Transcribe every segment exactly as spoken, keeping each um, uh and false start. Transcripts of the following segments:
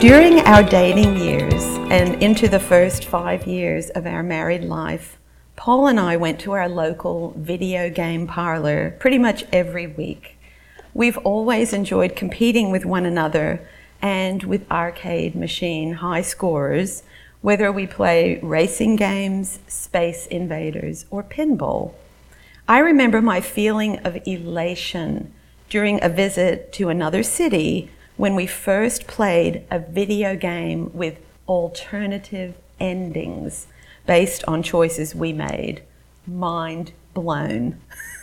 During our dating years and into the first five years of our married life, Paul and I went to our local video game parlor pretty much every week. We've always enjoyed competing with one another and with arcade machine high scorers, whether we play racing games, Space Invaders, or pinball. I remember my feeling of elation during a visit to another city when we first played a video game with alternative endings based on choices we made. Mind blown.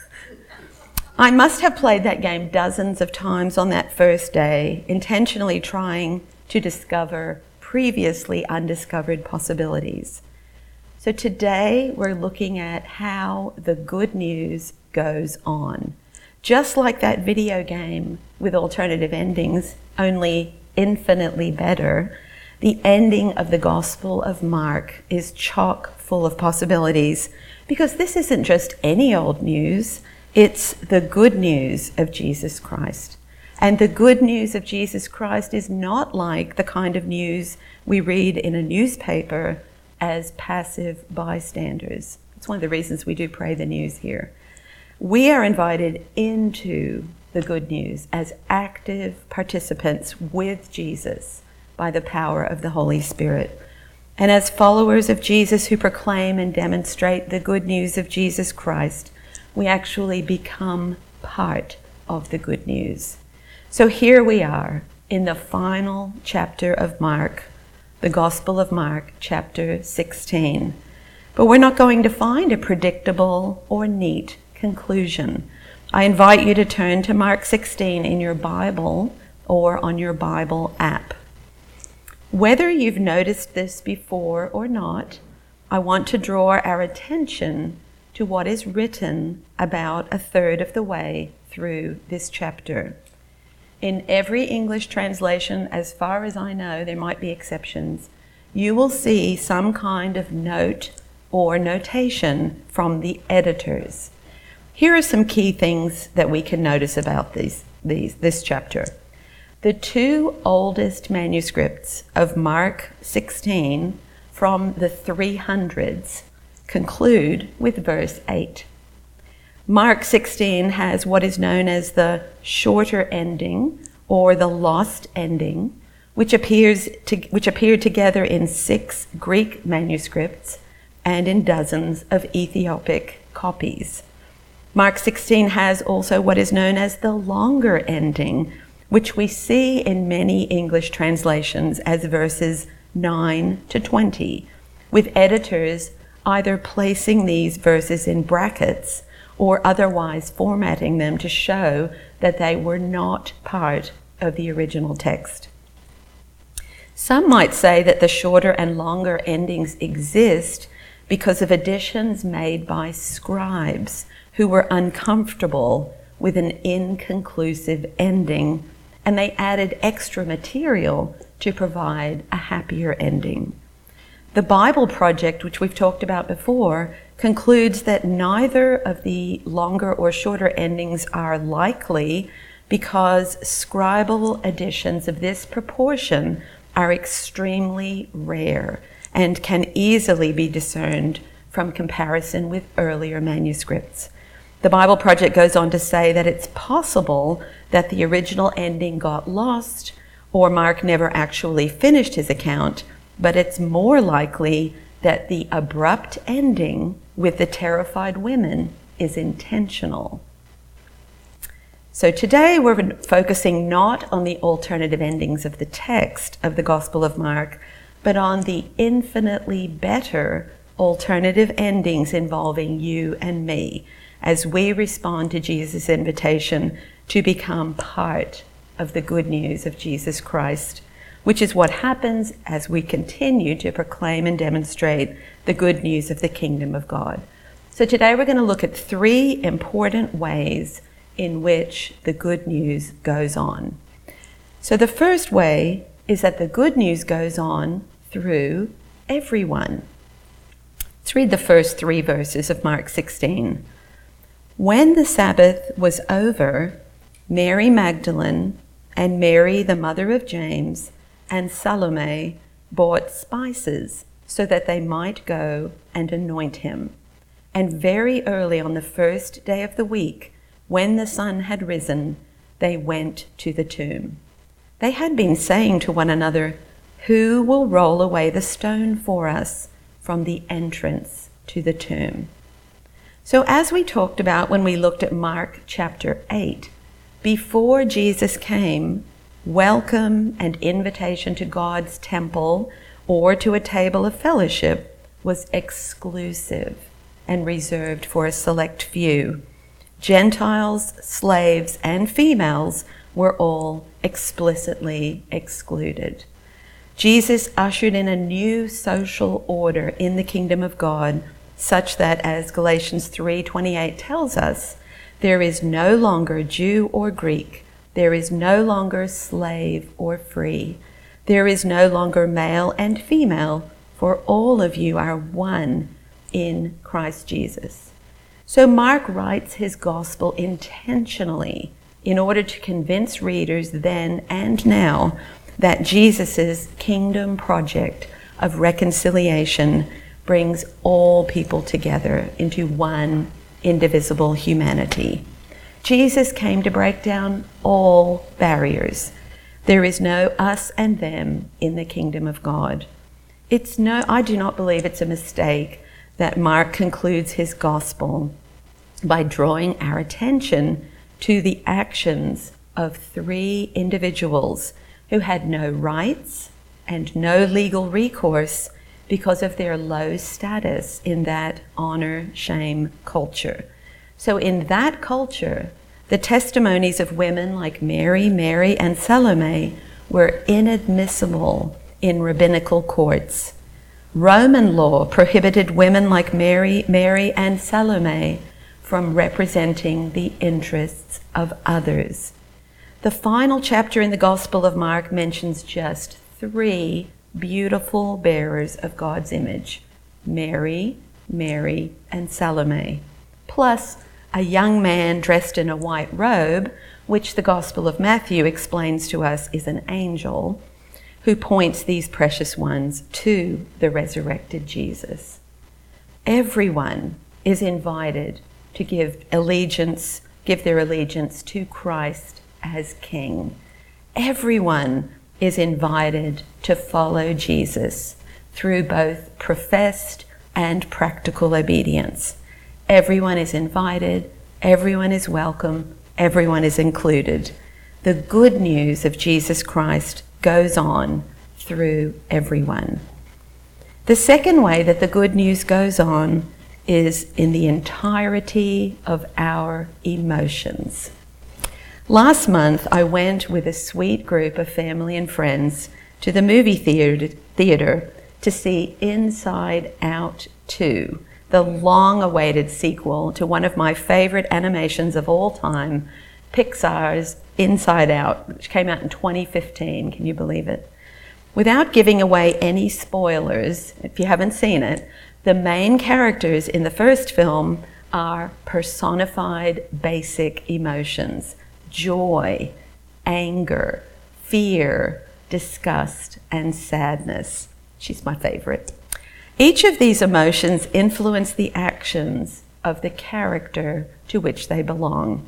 I must have played that game dozens of times on that first day, intentionally trying to discover previously undiscovered possibilities. So today we're looking at how the good news goes on. Just like that video game with alternative endings, only infinitely better, the ending of the Gospel of Mark is chock full of possibilities, because this isn't just any old news, it's the good news of Jesus Christ. And the good news of Jesus Christ is not like the kind of news we read in a newspaper as passive bystanders. It's one of the reasons we do Pray the News here. We are invited into the good news as active participants with Jesus by the power of the Holy Spirit. And as followers of Jesus who proclaim and demonstrate the good news of Jesus Christ, we actually become part of the good news. So here we are in the final chapter of Mark, the Gospel of Mark, chapter sixteen. But we're not going to find a predictable or neat conclusion. I invite you to turn to Mark sixteen in your Bible or on your Bible app. Whether you've noticed this before or not, I want to draw our attention to what is written about a third of the way through this chapter. In every English translation, as far as I know, there might be exceptions, you will see some kind of note or notation from the editors. Here are some key things that we can notice about these, these, this chapter. The two oldest manuscripts of Mark sixteen from the three hundreds conclude with verse eight. Mark sixteen has what is known as the shorter ending or the lost ending, which appears to, which appeared together in six Greek manuscripts and in dozens of Ethiopic copies. Mark sixteen has also what is known as the longer ending, which we see in many English translations as verses nine to twenty, with editors either placing these verses in brackets or otherwise formatting them to show that they were not part of the original text. Some might say that the shorter and longer endings exist because of additions made by scribes who were uncomfortable with an inconclusive ending, and they added extra material to provide a happier ending. The Bible Project, which we've talked about before, concludes that neither of the longer or shorter endings are likely because scribal additions of this proportion are extremely rare and can easily be discerned from comparison with earlier manuscripts. The Bible Project goes on to say that it's possible that the original ending got lost or Mark never actually finished his account, but it's more likely that the abrupt ending with the terrified women is intentional. So today we're focusing not on the alternative endings of the text of the Gospel of Mark, but on the infinitely better alternative endings involving you and me as we respond to Jesus' invitation to become part of the good news of Jesus Christ, which is what happens as we continue to proclaim and demonstrate the good news of the kingdom of God. So today we're going to look at three important ways in which the good news goes on. So the first way is that the good news goes on through everyone. Let's read the first three verses of Mark sixteen. When the Sabbath was over, Mary Magdalene and Mary, the mother of James, and Salome bought spices so that they might go and anoint him. And very early on the first day of the week, when the sun had risen, they went to the tomb. They had been saying to one another, "Who will roll away the stone for us from the entrance to the tomb?" So as we talked about when we looked at Mark chapter eight, before Jesus came, welcome and invitation to God's temple or to a table of fellowship was exclusive and reserved for a select few. Gentiles, slaves, and females were all explicitly excluded. Jesus ushered in a new social order in the kingdom of God, such that, as Galatians three twenty-eight tells us, there is no longer Jew or Greek, there is no longer slave or free, there is no longer male and female, for all of you are one in Christ Jesus. So Mark writes his gospel intentionally in order to convince readers then and now that Jesus' kingdom project of reconciliation brings all people together into one indivisible humanity. Jesus came to break down all barriers. There is no us and them in the kingdom of God. It's no, I do not believe it's a mistake that Mark concludes his gospel by drawing our attention to the actions of three individuals who had no rights and no legal recourse because of their low status in that honor-shame culture. So in that culture, the testimonies of women like Mary, Mary, and Salome were inadmissible in rabbinical courts. Roman law prohibited women like Mary, Mary, and Salome from representing the interests of others. The final chapter in the Gospel of Mark mentions just three beautiful bearers of God's image: Mary, Mary, and Salome, plus a young man dressed in a white robe, which the Gospel of Matthew explains to us is an angel, who points these precious ones to the resurrected Jesus. Everyone is invited to give allegiance, give their allegiance to Christ as King. Everyone is invited to follow Jesus through both professed and practical obedience. Everyone is invited, everyone is welcome, everyone is included. The good news of Jesus Christ goes on through everyone. The second way that the good news goes on is in the entirety of our emotions. Last month, I went with a sweet group of family and friends to the movie theater, theater to see Inside Out two, the long-awaited sequel to one of my favorite animations of all time, Pixar's Inside Out, which came out in twenty fifteen. Can you believe it? Without giving away any spoilers, if you haven't seen it, the main characters in the first film are personified basic emotions: joy, anger, fear, disgust, and sadness. She's my favorite. Each of these emotions influence the actions of the character to which they belong.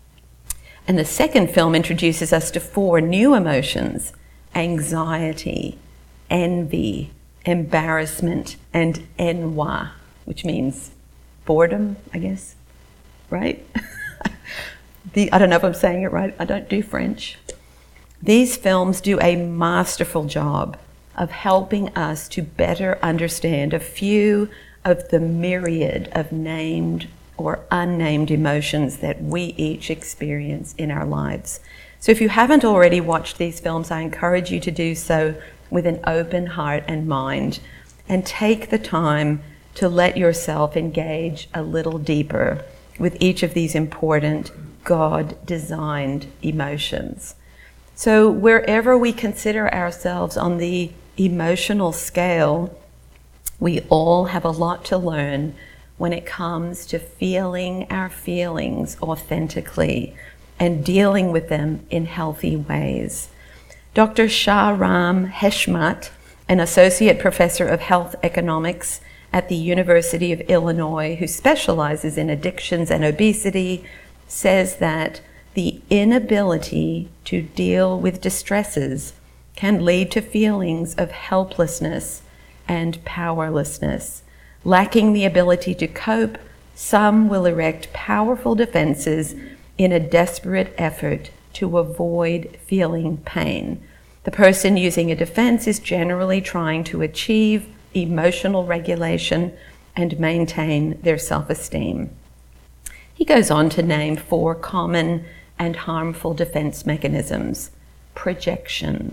And the second film introduces us to four new emotions: anxiety, envy, embarrassment, and ennui, which means boredom, I guess, right? the, I don't know if I'm saying it right. I don't do French. These films do a masterful job of helping us to better understand a few of the myriad of named or unnamed emotions that we each experience in our lives. So if you haven't already watched these films, I encourage you to do so with an open heart and mind, and take the time to let yourself engage a little deeper with each of these important God-designed emotions. So wherever we consider ourselves on the emotional scale, we all have a lot to learn when it comes to feeling our feelings authentically and dealing with them in healthy ways. Doctor Shahram Heshmat, an associate professor of health economics at the University of Illinois who specializes in addictions and obesity, says that the inability to deal with distresses can lead to feelings of helplessness and powerlessness. Lacking the ability to cope, some will erect powerful defenses in a desperate effort to avoid feeling pain. The person using a defense is generally trying to achieve emotional regulation and maintain their self-esteem. He goes on to name four common and harmful defense mechanisms: projection,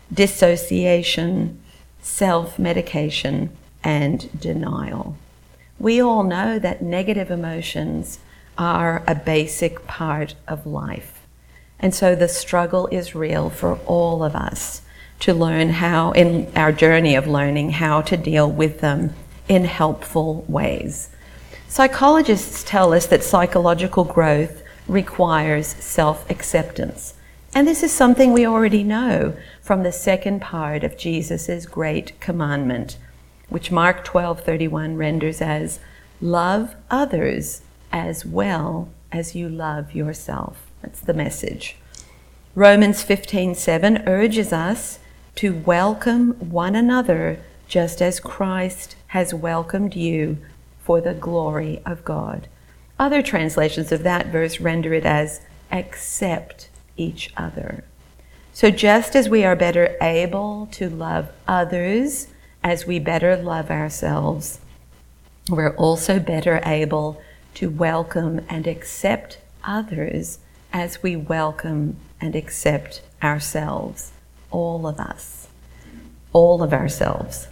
dissociation, self-medication, and denial. We all know that negative emotions are a basic part of life. And so the struggle is real for all of us to learn how, in our journey of learning how to deal with them in helpful ways. Psychologists tell us that psychological growth requires self-acceptance. And this is something we already know from the second part of Jesus' great commandment, which Mark twelve thirty-one renders as, "Love others as well as you love yourself." That's the message. Romans fifteen seven urges us to welcome one another just as Christ has welcomed you for the glory of God. Other translations of that verse render it as, accept each other. So just as we are better able to love others as we better love ourselves, we're also better able to welcome and accept others as we welcome and accept ourselves, all of us, all of ourselves.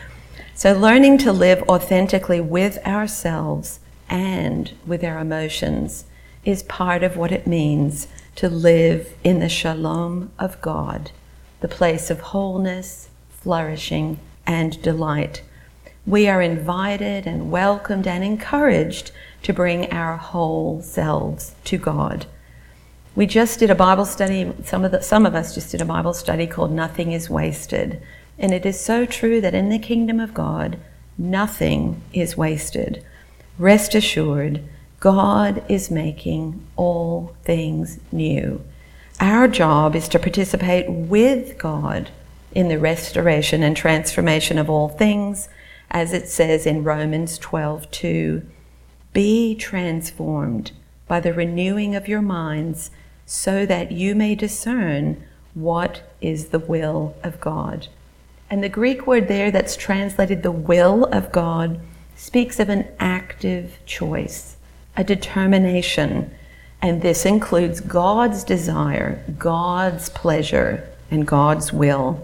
So learning to live authentically with ourselves and with our emotions is part of what it means to live in the shalom of God, the place of wholeness, flourishing, and delight. We are invited and welcomed and encouraged to bring our whole selves to God. We just did a Bible study, some of, the, some of us just did a Bible study called Nothing is Wasted. And it is so true that in the kingdom of God, nothing is wasted. Rest assured, God is making all things new. Our job is to participate with God in the restoration and transformation of all things, as it says in Romans twelve two, "Be transformed by the renewing of your minds, so that you may discern what is the will of God." And the Greek word there that's translated the will of God speaks of an active choice, a determination, and this includes God's desire, God's pleasure, and God's will.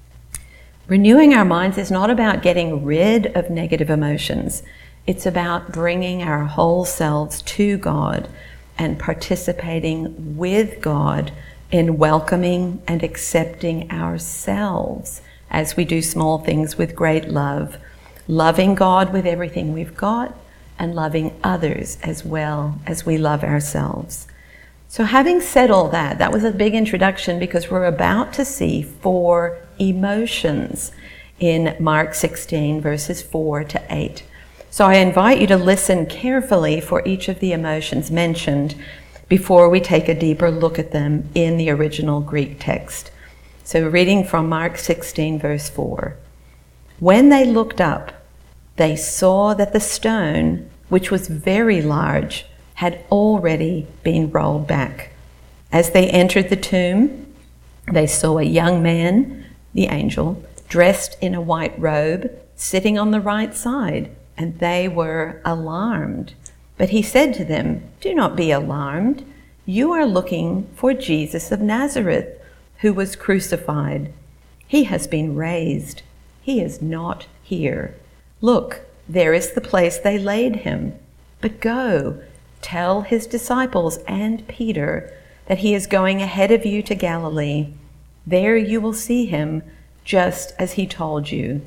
Renewing our minds is not about getting rid of negative emotions. It's about bringing our whole selves to God and participating with God in welcoming and accepting ourselves as we do small things with great love, loving God with everything we've got and loving others as well as we love ourselves. So having said all that, that was a big introduction because we're about to see four emotions in Mark sixteen, verses four to eight. So I invite you to listen carefully for each of the emotions mentioned before we take a deeper look at them in the original Greek text. So reading from Mark sixteen, verse four. When they looked up, they saw that the stone, which was very large, had already been rolled back. As they entered the tomb, they saw a young man, the angel, dressed in a white robe, sitting on the right side, and they were alarmed. But he said to them, "Do not be alarmed. You are looking for Jesus of Nazareth, who was crucified. He has been raised. He is not here. Look, there is the place they laid him. But go, tell his disciples and Peter that he is going ahead of you to Galilee. There you will see him, just as he told you."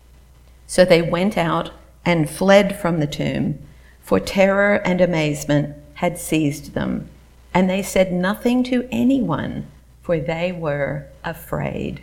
So they went out and fled from the tomb, for terror and amazement had seized them. And they said nothing to anyone, for they were afraid.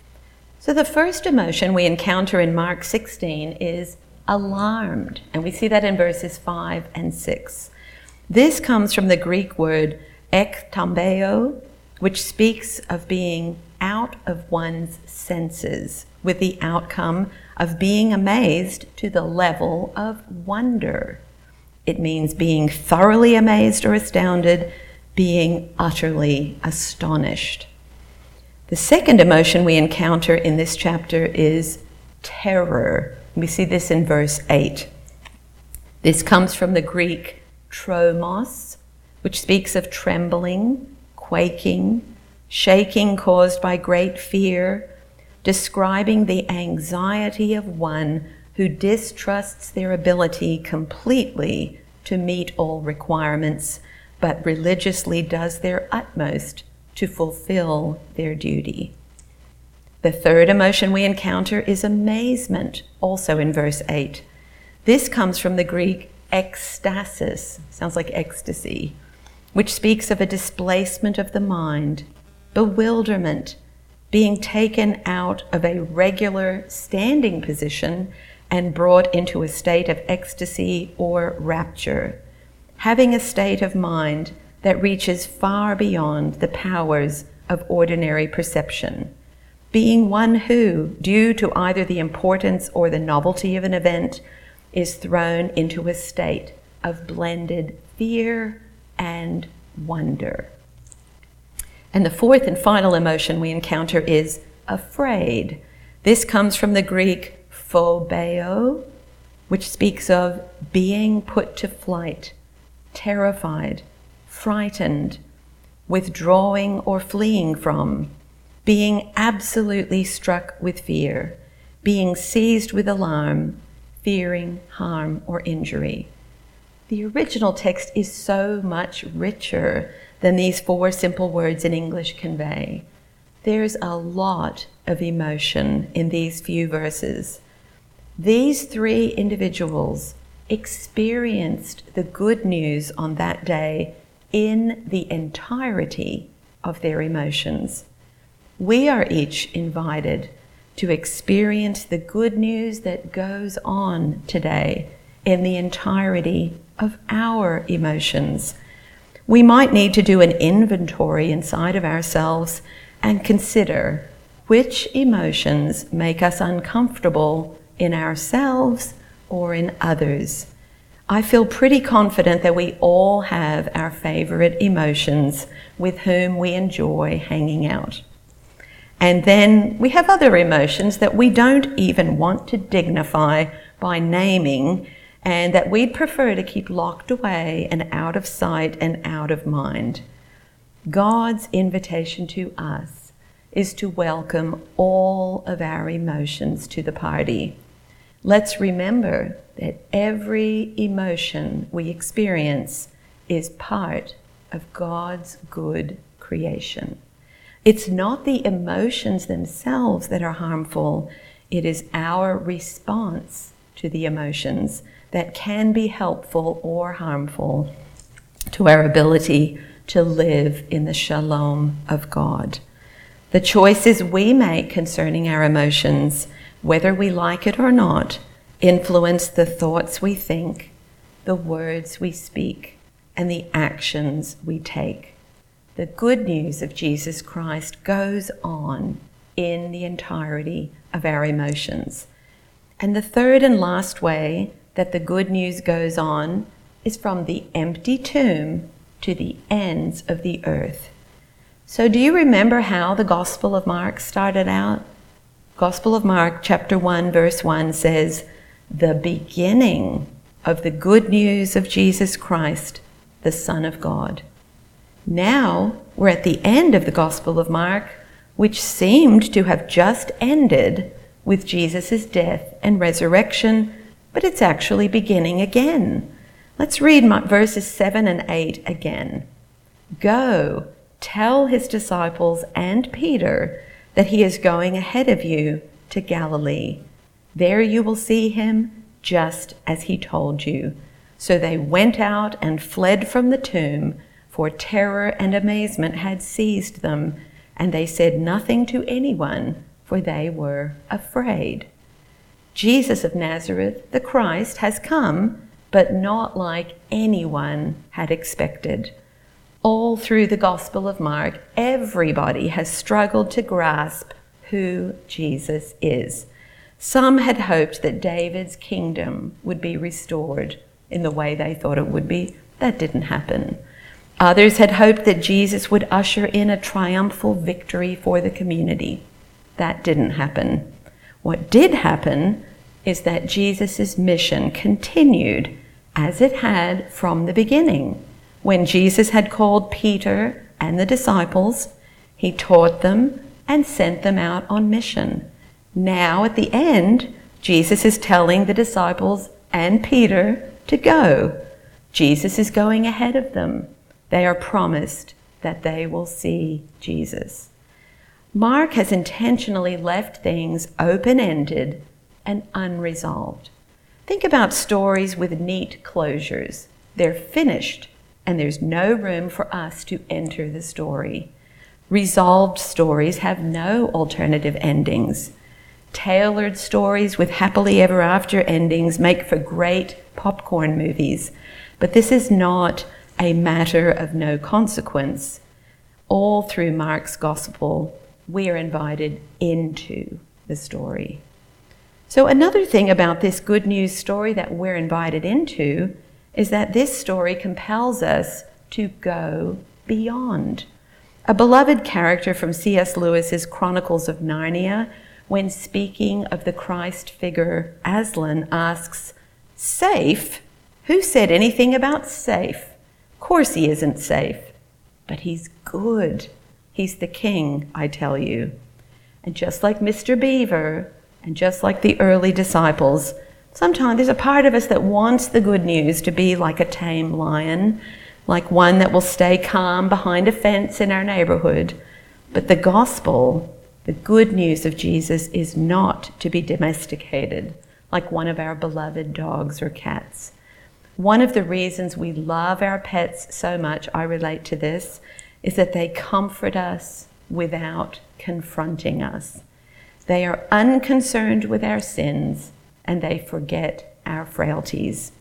So the first emotion we encounter in Mark sixteen is alarmed, and we see that in verses five and six. This comes from the Greek word ektambeo, which speaks of being out of one's senses, with the outcome of being amazed to the level of wonder. It means being thoroughly amazed or astounded, being utterly astonished. The second emotion we encounter in this chapter is terror. We see this in verse eight. This comes from the Greek tromos, which speaks of trembling, quaking, shaking caused by great fear, describing the anxiety of one who distrusts their ability completely to meet all requirements, but religiously does their utmost to fulfill their duty. The third emotion we encounter is amazement, also in verse eight. This comes from the Greek ecstasis, sounds like ecstasy, which speaks of a displacement of the mind, bewilderment, being taken out of a regular standing position and brought into a state of ecstasy or rapture, having a state of mind that reaches far beyond the powers of ordinary perception, being one who, due to either the importance or the novelty of an event, is thrown into a state of blended fear and wonder. And the fourth and final emotion we encounter is afraid. This comes from the Greek phobeo, which speaks of being put to flight, terrified, frightened, withdrawing or fleeing from, being absolutely struck with fear, being seized with alarm, fearing harm or injury. The original text is so much richer than these four simple words in English convey. There's a lot of emotion in these few verses. These three individuals experienced the good news on that day in the entirety of their emotions. We are each invited to experience the good news that goes on today in the entirety of our emotions. We might need to do an inventory inside of ourselves and consider which emotions make us uncomfortable in ourselves or in others. I feel pretty confident that we all have our favorite emotions with whom we enjoy hanging out. And then we have other emotions that we don't even want to dignify by naming, and that we'd prefer to keep locked away and out of sight and out of mind. God's invitation to us is to welcome all of our emotions to the party. Let's remember that every emotion we experience is part of God's good creation. It's not the emotions themselves that are harmful. It is our response to the emotions that can be helpful or harmful to our ability to live in the shalom of God. The choices we make concerning our emotions, whether we like it or not, influence the thoughts we think, the words we speak, and the actions we take. The good news of Jesus Christ goes on in the entirety of our emotions. And the third and last way that the good news goes on is from the empty tomb to the ends of the earth. So do you remember how the Gospel of Mark started out? Gospel of Mark chapter one verse one says, "The beginning of the good news of Jesus Christ, the Son of God." Now we're at the end of the Gospel of Mark, which seemed to have just ended with Jesus' death and resurrection, but it's actually beginning again. Let's read verses seven and eight again. "Go, tell his disciples and Peter that he is going ahead of you to Galilee. There you will see him just as he told you." So they went out and fled from the tomb, for terror and amazement had seized them, and they said nothing to anyone, for they were afraid. Jesus of Nazareth, the Christ, has come, but not like anyone had expected. All through the Gospel of Mark, everybody has struggled to grasp who Jesus is. Some had hoped that David's kingdom would be restored in the way they thought it would be. That didn't happen. Others had hoped that Jesus would usher in a triumphal victory for the community. That didn't happen. What did happen is that Jesus' mission continued as it had from the beginning. When Jesus had called Peter and the disciples, he taught them and sent them out on mission. Now, at the end, Jesus is telling the disciples and Peter to go. Jesus is going ahead of them. They are promised that they will see Jesus. Mark has intentionally left things open-ended and unresolved. Think about stories with neat closures. They're finished, and there's no room for us to enter the story. Resolved stories have no alternative endings. Tailored stories with happily ever after endings make for great popcorn movies, but this is not a matter of no consequence. All through Mark's gospel, we are invited into the story. So another thing about this good news story that we're invited into is that this story compels us to go beyond. A beloved character from C S Lewis's Chronicles of Narnia, when speaking of the Christ figure Aslan, asks, "Safe? Who said anything about safe? Of course he isn't safe, but he's good. He's the king, I tell you." And just like Mister Beaver, and just like the early disciples, sometimes there's a part of us that wants the good news to be like a tame lion, like one that will stay calm behind a fence in our neighborhood. But the gospel, the good news of Jesus, is not to be domesticated like one of our beloved dogs or cats. One of the reasons we love our pets so much, I relate to this, is that they comfort us without confronting us. They are unconcerned with our sins, and they forget our frailties.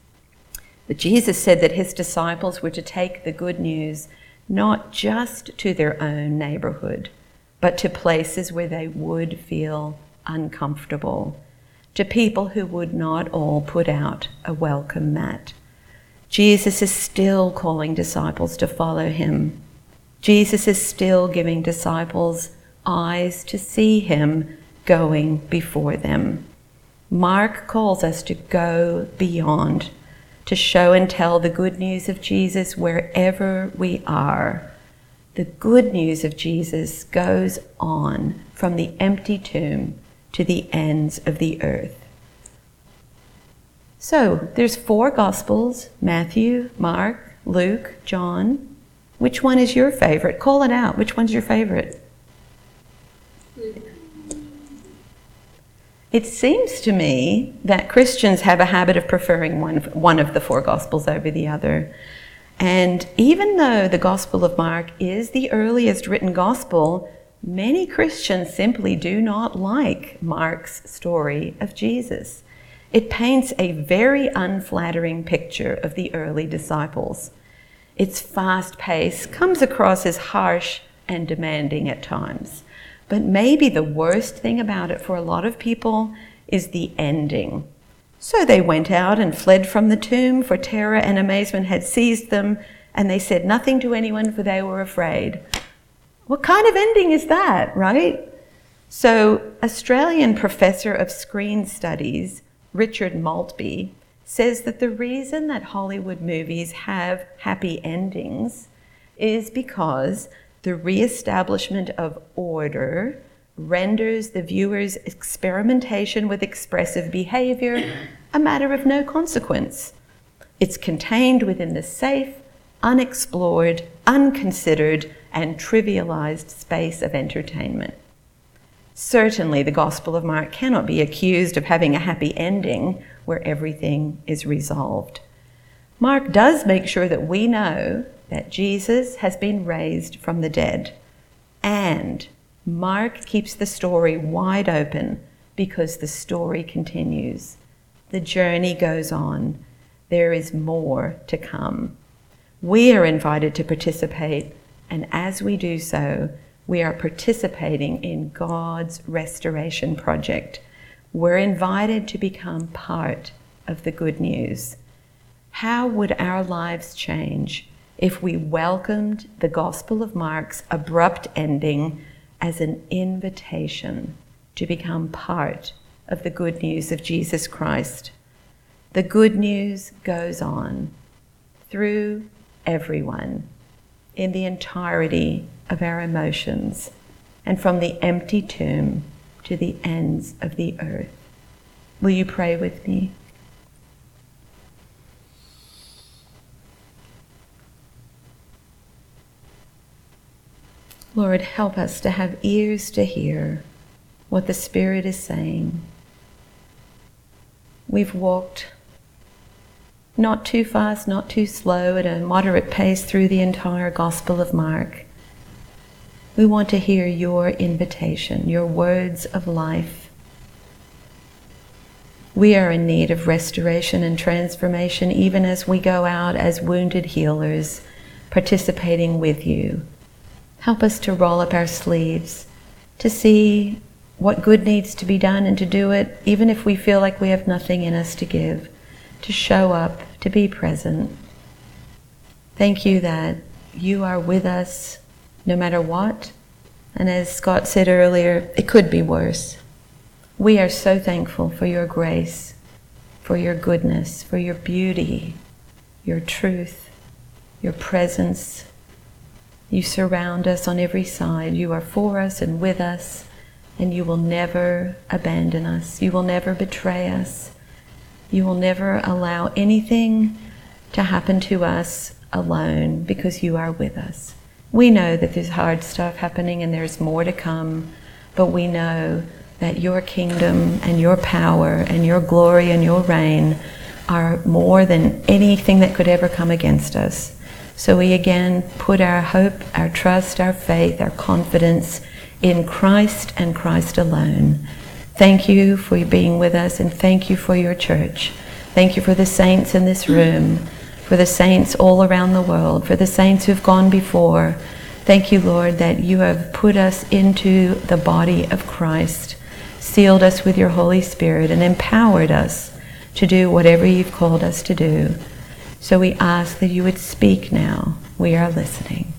But Jesus said that his disciples were to take the good news not just to their own neighborhood, but to places where they would feel uncomfortable, to people who would not all put out a welcome mat. Jesus is still calling disciples to follow him. Jesus is still giving disciples eyes to see him going before them. Mark calls us to go beyond, to show and tell the good news of Jesus wherever we are. The good news of Jesus goes on from the empty tomb to the ends of the earth. So there's four Gospels: Matthew, Mark, Luke, John. Which one is your favorite? Call it out. Which one's your favorite? It seems to me that Christians have a habit of preferring one, one of the four Gospels over the other. And even though the Gospel of Mark is the earliest written Gospel, many Christians simply do not like Mark's story of Jesus. It paints a very unflattering picture of the early disciples. Its fast pace comes across as harsh and demanding at times. But maybe the worst thing about it for a lot of people is the ending. So they went out and fled from the tomb, for terror and amazement had seized them, and they said nothing to anyone, for they were afraid. What kind of ending is that, right? So Australian professor of screen studies, Richard Maltby, says that the reason that Hollywood movies have happy endings is because the re-establishment of order renders the viewer's experimentation with expressive behavior a matter of no consequence. It's contained within the safe, unexplored, unconsidered, and trivialized space of entertainment. Certainly, the Gospel of Mark cannot be accused of having a happy ending where everything is resolved. Mark does make sure that we know that Jesus has been raised from the dead, And Mark keeps the story wide open because the story continues. The journey goes on. There is more to come. We are invited to participate, and as we do so, we are participating in God's restoration project. We're invited to become part of the good news. How would our lives change if we welcomed the Gospel of Mark's abrupt ending as an invitation to become part of the good news of Jesus Christ? The good news goes on through everyone, in the entirety of our emotions, and from the empty tomb to the ends of the earth. Will you pray with me? Lord, help us to have ears to hear what the Spirit is saying. We've walked not too fast, not too slow, at a moderate pace through the entire Gospel of Mark. We want to hear your invitation, your words of life. We are in need of restoration and transformation, even as we go out as wounded healers, participating with you. Help us to roll up our sleeves, to see what good needs to be done and to do it, even if we feel like we have nothing in us to give, to show up, to be present. Thank you that you are with us no matter what. And as Scott said earlier, it could be worse. We are so thankful for your grace, for your goodness, for your beauty, your truth, your presence. You surround us on every side. You are for us and with us, and you will never abandon us. You will never betray us. You will never allow anything to happen to us alone, because you are with us. We know that there's hard stuff happening and there's more to come, but we know that your kingdom and your power and your glory and your reign are more than anything that could ever come against us. So we again put our hope, our trust, our faith, our confidence in Christ and Christ alone. Thank you for being with us, and thank you for your church. Thank you for the saints in this room, for the saints all around the world, for the saints who've gone before. Thank you, Lord, that you have put us into the body of Christ, sealed us with your Holy Spirit, and empowered us to do whatever you've called us to do. So we ask that you would speak now. We are listening.